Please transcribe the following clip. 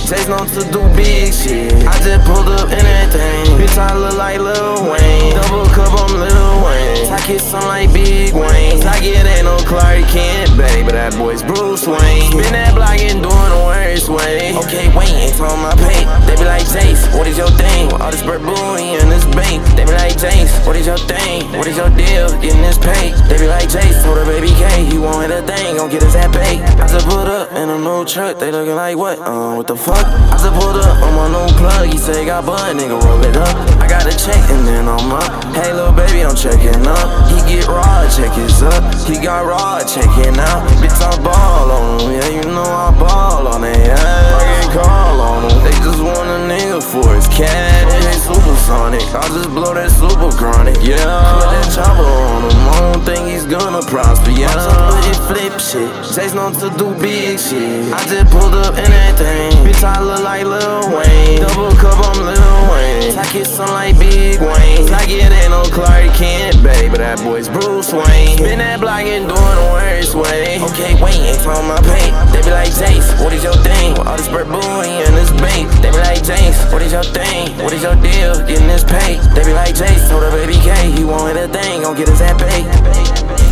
Jace known to do big shit. I just pulled up in that thing. Bitch, I look like Lil Wayne. Double cup, I'm Lil Wayne. I kiss some like Big Wayne. I get ain't no Clark Kent, baby, but that boy's Bruce Wayne. Spin that block and doing the worst way. Okay, wait, ain't on my pay. They be like, Jace, what is your thing? All this Burberry and this bank. They be like, Jace, what is your thing? What is your deal? Getting this pay. They be like, Jace, told her baby K, he won't hit a thing, gon' get his at pay. I just put up in a new truck, they looking like what? What the fuck? I just pulled up on my new plug, he say got bud, nigga roll it up. I got a check and then I'm up. Hey little baby, I'm checking up. He get raw, check his up. He got raw, checking out. Bitch, I ball on him, yeah, you know I ball on it, yeah. I can call on him, they just want a nigga for his cat. Okay, supersonic, I just blow that super chronic, yeah. Put that chopper on him, I don't think he's gonna prosper, yeah. Put it flip shit, Jace known to do big shit. I just pulled up in that thing. Bitch, I look like Lil Wayne. Double cup, I'm Lil Wayne. I kiss some like Big Wayne. I get ain't no Clark Kent, baby, but that boy's Bruce Wayne. Spin that block and doing the worst way. Okay, wait, ain't on my pay. They be like, Jace, what is your thing? All this Burberry and this bank. They be like, Jace, what is your thing? What is your deal? Getting this pay. They be like, Jace, told her baby K, he won't hit a thing, gon' get his at pay.